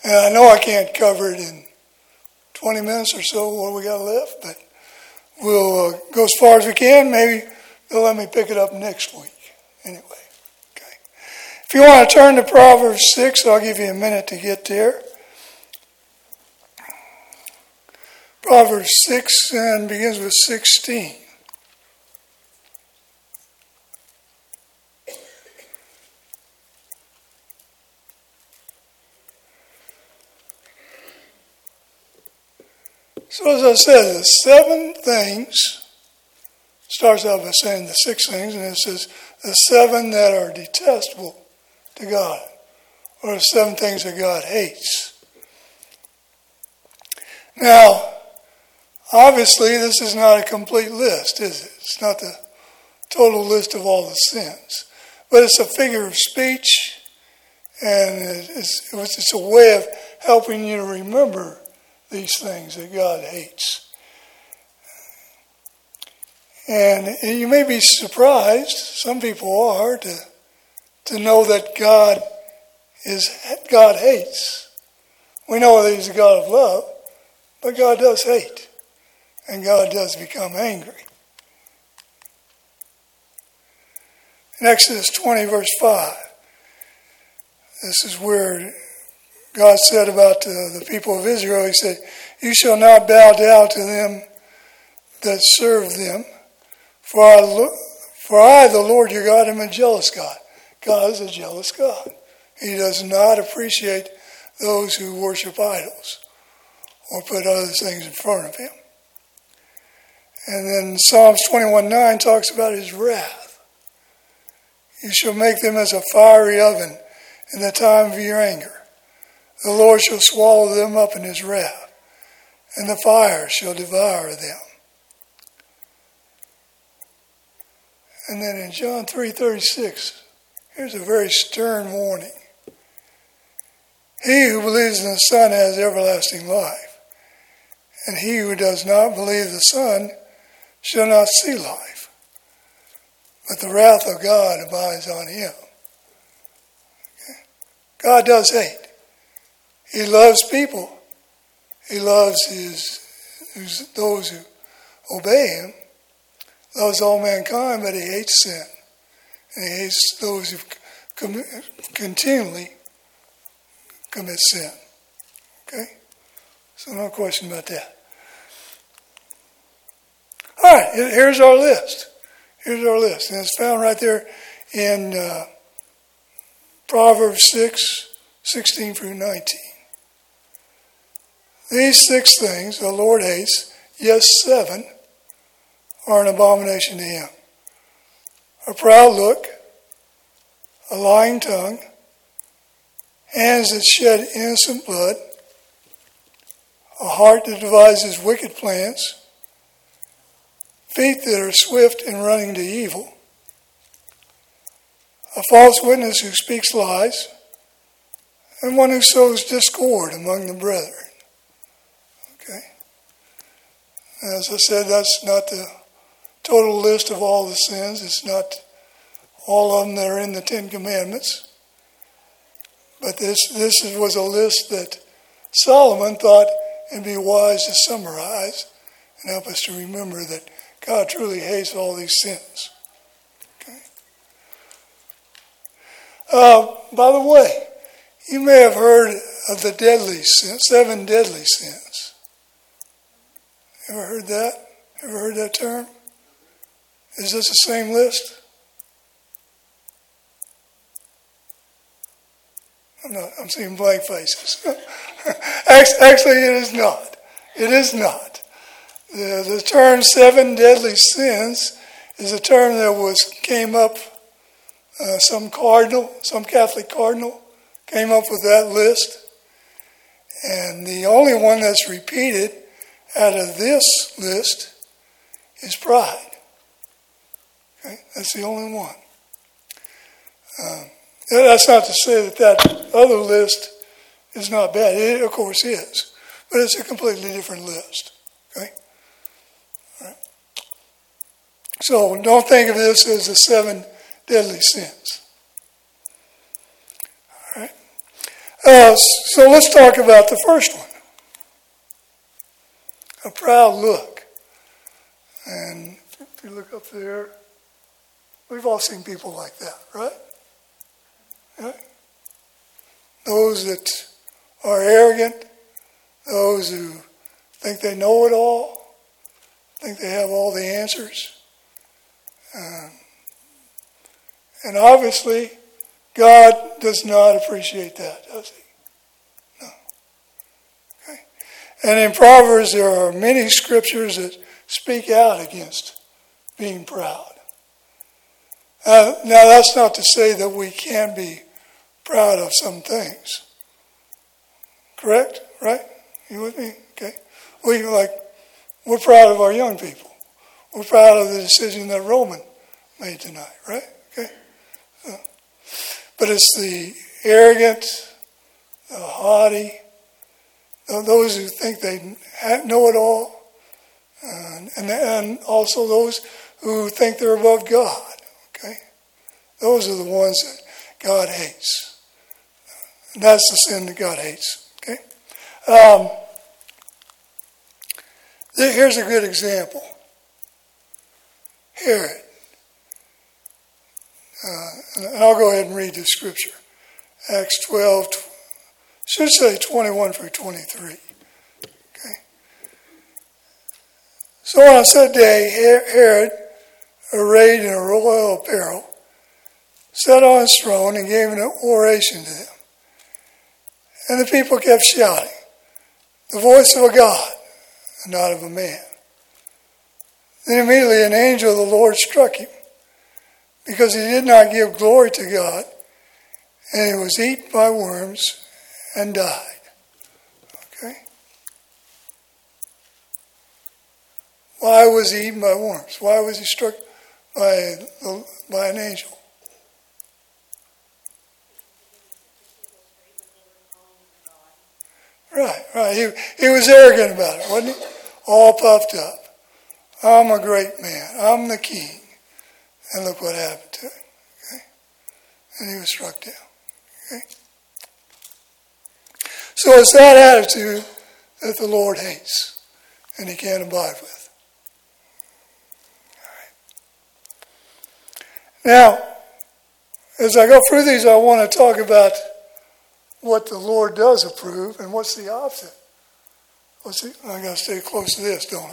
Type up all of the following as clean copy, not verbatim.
And I know I can't cover it in 20 minutes or so, what we got left, but we'll go as far as we can. Maybe they'll let me pick it up next week. Anyway, okay. If you want to turn to Proverbs 6, I'll give you a minute to get there. Proverbs 6 and begins with 16. So as I said, the 7 things, starts out by saying the 6 things, and it says the 7 that are detestable to God, or the 7 things that God hates. Now, obviously, this is not a complete list, is it? It's not the total list of all the sins. But it's a figure of speech, and it's a way of helping you to remember these things that God hates. And you may be surprised, some people are, to know that God hates. We know that He's a God of love, but God does hate. And God does become angry. In Exodus 20, verse 5, this is where God said about the people of Israel, He said, "You shall not bow down to them that serve them, for I, the Lord your God, am a jealous God." God is a jealous God. He does not appreciate those who worship idols or put other things in front of Him. And then Psalms 21:9 talks about His wrath. "You shall make them as a fiery oven in the time of your anger. The Lord shall swallow them up in His wrath, and the fire shall devour them." And then in John 3:36, here's a very stern warning. "He who believes in the Son has everlasting life, and he who does not believe the Son shall not see life, but the wrath of God abides on him." Okay? God does hate. He loves people. He loves those who obey Him. Loves all mankind, but He hates sin. And He hates those who continually commit sin. Okay? So no question about that. All right, here's our list. Here's our list. And it's found right there in Proverbs 6, 16 through 19. These 6 things the Lord hates, yes, 7, are an abomination to Him: a proud look, a lying tongue, hands that shed innocent blood, a heart that devises wicked plans, feet that are swift in running to evil, a false witness who speaks lies, and one who sows discord among the brethren. Okay? As I said, that's not the total list of all the sins. It's not all of them that are in the 10 Commandments. But this was a list that Solomon thought it'd be wise to summarize and help us to remember that God truly hates all these sins. Okay? By the way, you may have heard of the 7 deadly sins. Ever heard that? Ever heard that term? Is this the same list? I'm seeing blank faces. Actually, it is not. It is not. The term 7 deadly sins is a term that came up, some Catholic cardinal came up with that list. And the only one that's repeated out of this list is pride. Okay? That's the only one. That's not to say that other list is not bad. It, of course, is. But it's a completely different list. Okay? All right. So don't think of this as the 7 deadly sins. All So let's talk about the first one. A proud look. And if you look up there, we've all seen people like that, right? Yeah? Those that are arrogant, those who think they know it all, think they have all the answers. And obviously, God does not appreciate that, does he? No. Okay. And in Proverbs, there are many scriptures that speak out against being proud. Now, that's not to say that we can't be proud of some things. Correct? Right? You with me? Okay. We're proud of our young people. We're proud of the decision that Roman made tonight, right? Okay. But it's the arrogant, the haughty, those who think they know it all, and also those who think they're above God. Okay, those are the ones that God hates. And that's the sin that God hates. Okay, here's a good example. Herod. And I'll go ahead and read the scripture. Acts 12, should say 21 through 23. Okay. So on a set day, Herod, arrayed in a royal apparel, sat on his throne and gave an oration to them. And the people kept shouting, the voice of a God, and not of a man. Then immediately an angel of the Lord struck him, because he did not give glory to God, and he was eaten by worms and died. Okay? Why was he eaten by worms? Why was he struck by an angel? Right. He was arrogant about it, wasn't he? All puffed up. I'm a great man. I'm the king. And look what happened to him. Okay? And he was struck down. Okay? So it's that attitude that the Lord hates and he can't abide with. All right. Now, as I go through these, I want to talk about what the Lord does approve and what's the opposite. I got to stay close to this, don't I?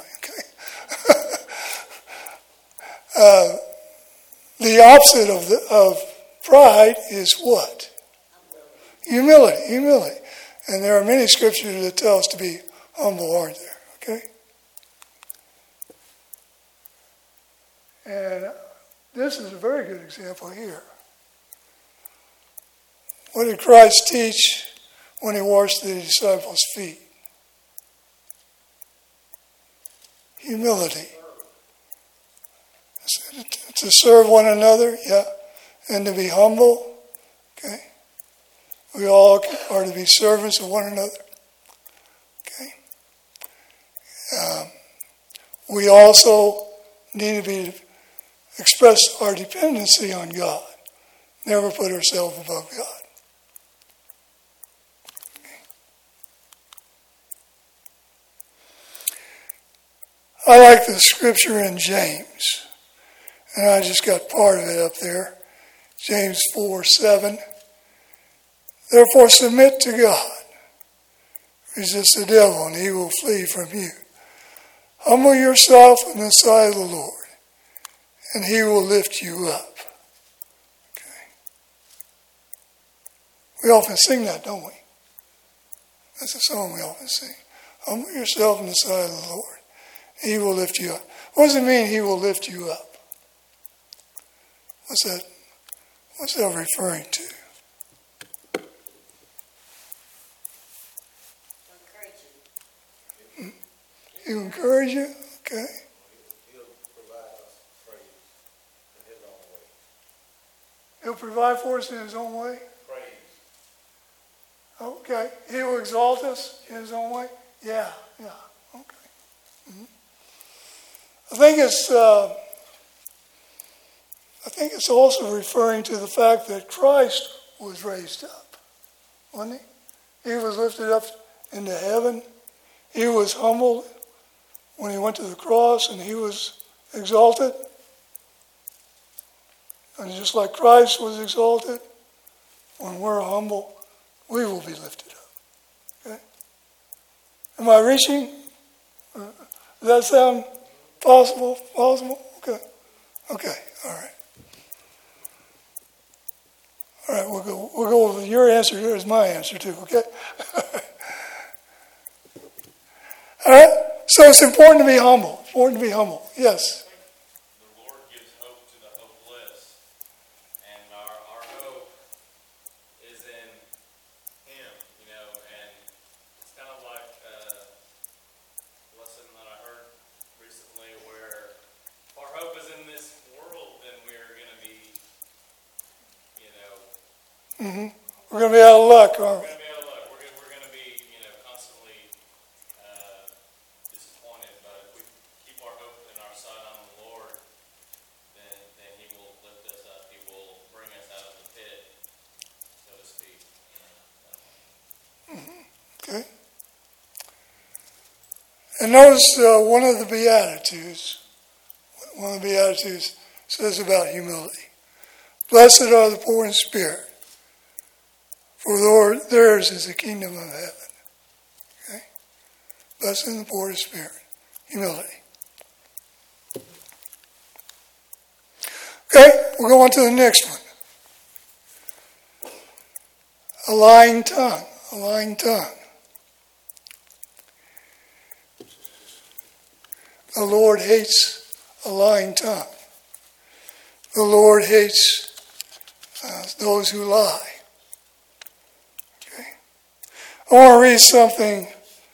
Okay. The opposite of pride is what? Humility. And there are many scriptures that tell us to be humble, aren't there? Okay? And this is a very good example here. What did Christ teach when he washed the disciples' feet? Humility. To serve one another, yeah, and to be humble, okay. We all are to be servants of one another, okay. We also need to express our dependency on God. Never put ourselves above God. Okay. I like the scripture in James. And I just got part of it up there. James 4:7. Therefore submit to God. Resist the devil and he will flee from you. Humble yourself in the sight of the Lord and he will lift you up. Okay. We often sing that, don't we? That's a song we often sing. Humble yourself in the sight of the Lord. He will lift you up. What does it mean he will lift you up? What's that referring to? He'll encourage you? Okay. He'll provide us praise in his own way. He'll provide for us in his own way? Praise. Okay. He will exalt us in his own way? Yeah. Okay. Mm-hmm. I think it's also referring to the fact that Christ was raised up, wasn't he? He was lifted up into heaven. He was humbled when he went to the cross, and he was exalted. And just like Christ was exalted, when we're humble, we will be lifted up. Okay? Am I reaching? Does that sound possible? Possible? Okay. Okay. All right. All right. We'll go with your answer here is my answer too. Okay. All right. So it's important to be humble. Important to be humble. Yes. The Lord gives hope to the hopeless, and our hope is in Him, and it's kind of like a lesson that I heard recently where if our hope is in this world, then we're going to be, We're going to be out of luck, aren't we? we're going to be out of luck. We're going to be, constantly disappointed. But if we keep our hope and our sight on the Lord, then He will lift us up. He will bring us out of the pit, so to speak. Okay. And notice one of the Beatitudes says about humility. Blessed are the poor in spirit, for theirs is the kingdom of heaven. Okay? Blessed are the poor in spirit. Humility. Okay, we'll go on to the next one. A lying tongue. A lying tongue. The Lord hates a lying tongue. The Lord hates those who lie. Okay. I want to read something.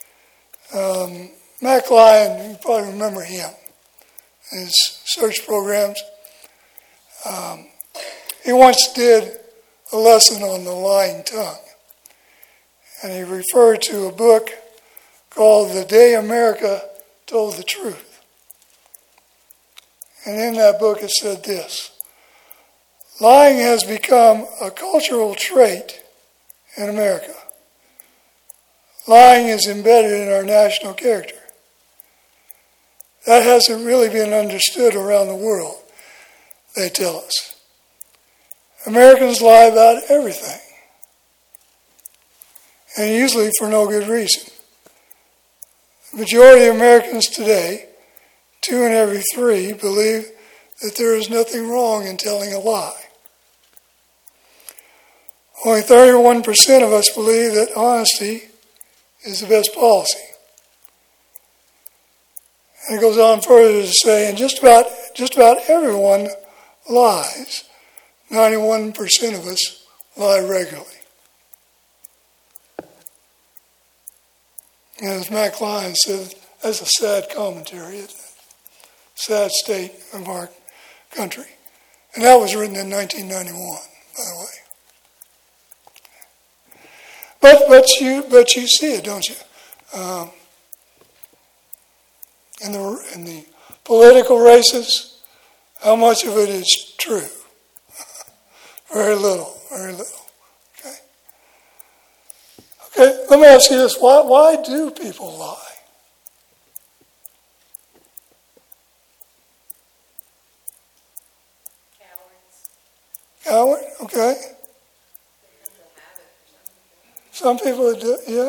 Mac Lyon, you probably remember him, his search programs. He once did a lesson on the lying tongue. And he referred to a book called The Day America Told the Truth. And in that book it said this: lying has become a cultural trait in America. Lying is embedded in our national character. That hasn't really been understood around the world, they tell us. Americans lie about everything, and usually for no good reason. The majority of Americans today, 2 in every 3, believe that there is nothing wrong in telling a lie. Only 31% of us believe that honesty is the best policy. And it goes on further to say, and just about everyone lies. 91% of us lie regularly. And as Mac Lyon said, that's a sad commentary, isn't it? Sad state of our country. And that was written in 1991, by the way. But you see it, don't you? In the political races, how much of it is true? Very little, very little. Okay, let me ask you this. Why do people lie? Coward, okay. Some people do, yeah.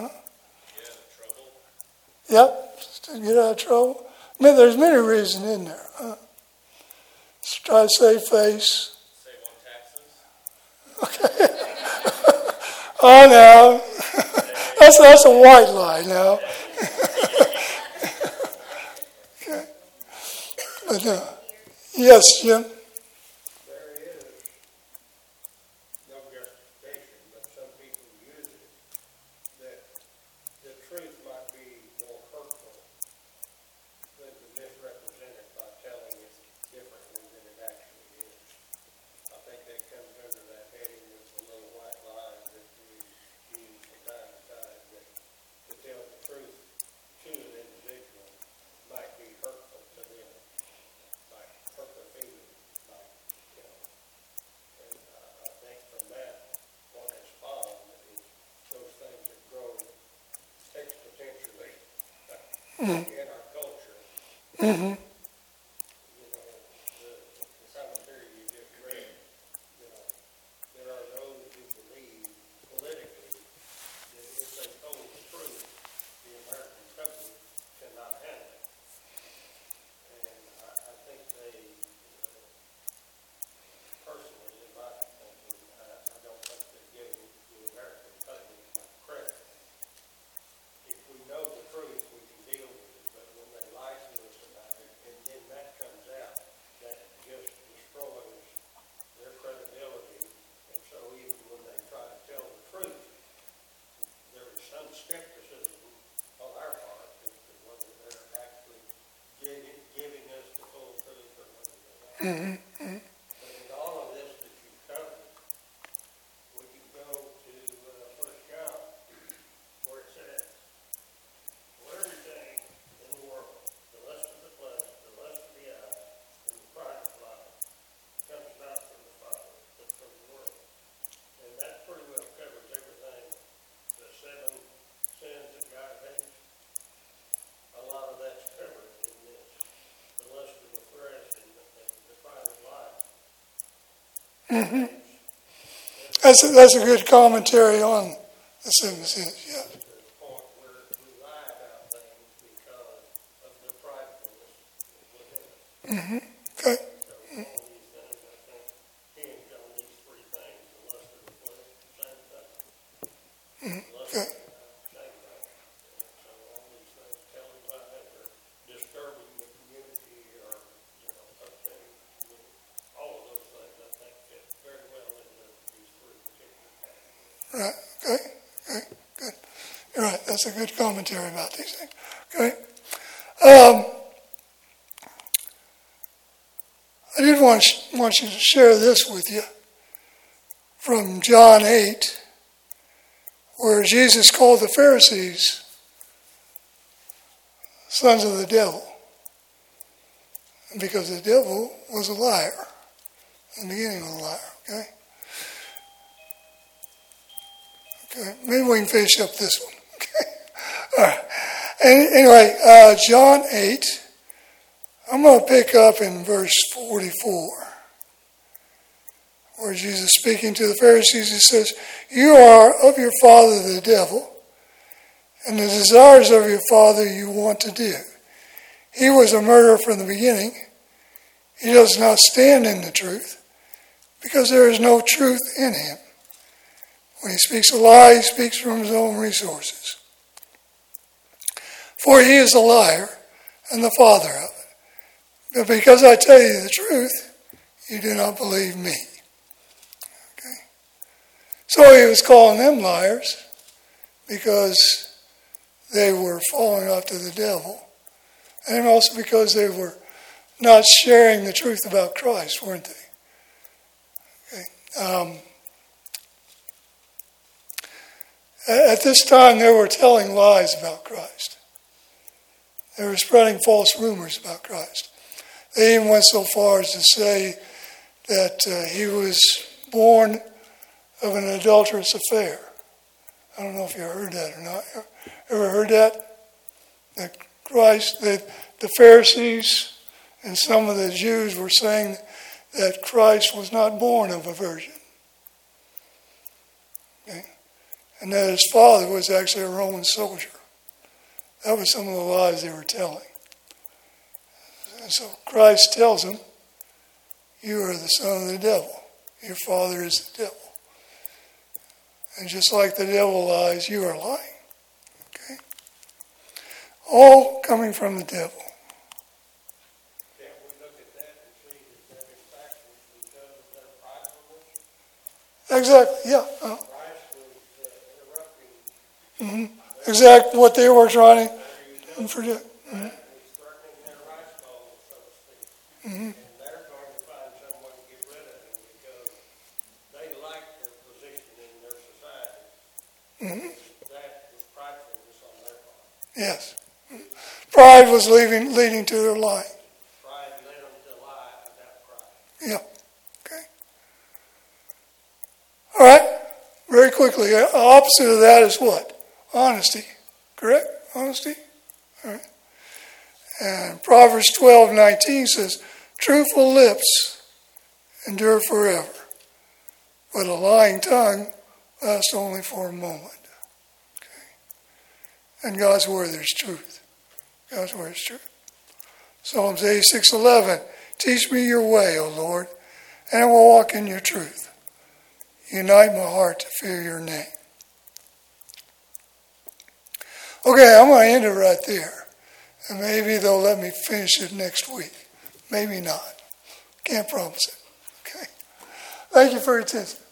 Yep, to get out of trouble. I mean, there's many reasons in there. Just try to save face. Save on taxes. Okay. Oh, no. That's a white lie now. Okay. But, yes, Jim. Mm-hmm. in our culture. Mm-hmm. The commentary you just read, there are those who believe politically that if they told the truth, the American public cannot handle it. And I think they, personally, in my opinion, I don't think they're giving the American public credit. If we know the truth, we can deal with it, but when they lie to us about it, and then that comes out, that just destroys their credibility. And so even when they try to tell the truth, there is some skepticism on our part as to whether they're actually giving us the full truth or whether they're not. Mm-hmm. Mm-hmm. But in all of this that you've covered, we can go to 1 John, where it says, "For everything in the world, the lust of the flesh, the lust of the eye, and the pride of life, comes not from the Father, but from the world." And that pretty well covers everything. The 7 sins that God hates, a lot of that's covered in this. The lust of the flesh and the pride of life. Mm-hmm. That's a good commentary on the 7 sins. Yeah. To the point where we lie about things because of the pridefulness within us. Mm-hmm. Okay. So all these things, I think, hinge on these 3 things: the lust of the flesh, the same thing. Mm-hmm. Lust Okay. of the eye, same thing. And so all these things, telling lies or disturbing the community or, upsetting the community, all of those things, I think, fit very well into these 3 particular categories. Right. Okay. Okay. Good. You're right. That's a good commentary about these things. Okay. I did want you to share this with you from John 8, where Jesus called the Pharisees sons of the devil, because the devil was a liar. In the beginning was a liar. Okay. Okay, maybe we can finish up this one. Okay, all right. And anyway, John 8, I'm going to pick up in verse 44, where Jesus speaking to the Pharisees, he says, "You are of your father the devil, and the desires of your father you want to do. He was a murderer from the beginning. He does not stand in the truth, because there is no truth in him. When he speaks a lie, he speaks from his own resources. For he is a liar and the father of it. But because I tell you the truth, you do not believe me." Okay. So he was calling them liars because they were falling off to the devil. And also because they were not sharing the truth about Christ, weren't they? Okay. At this time, they were telling lies about Christ. They were spreading false rumors about Christ. They even went so far as to say that he was born of an adulterous affair. I don't know if you heard that or not. Ever heard that? That Christ, that the Pharisees and some of the Jews were saying that Christ was not born of a virgin. Okay? And that his father was actually a Roman soldier. That was some of the lies they were telling. And so Christ tells them, "You are the son of the devil. Your father is the devil." And just like the devil lies, you are lying. Okay? All coming from the devil. Can't we look at that and see that in fact was because of their pridefulness? Exactly, yeah. Christ was interrupting. Exactly what they were trying to forget. He's threatening their rights ball, so to speak. And they're going to find some way to get rid of him because they like their position in their society. That was pridefulness on their part. Yes. Pride was leading to their lying. Pride led them to lie about Christ. Yeah. Okay. All right. Very quickly, opposite of that is what? Honesty. Correct? Honesty? All right. And Proverbs 12:19 says, truthful lips endure forever, but a lying tongue lasts only for a moment. Okay. And God's word is truth. God's word is truth. Psalms 86:11, teach me your way, O Lord, and I will walk in your truth. Unite my heart to fear your name. Okay, I'm going to end it right there. And maybe they'll let me finish it next week. Maybe not. Can't promise it. Okay. Thank you for your attention.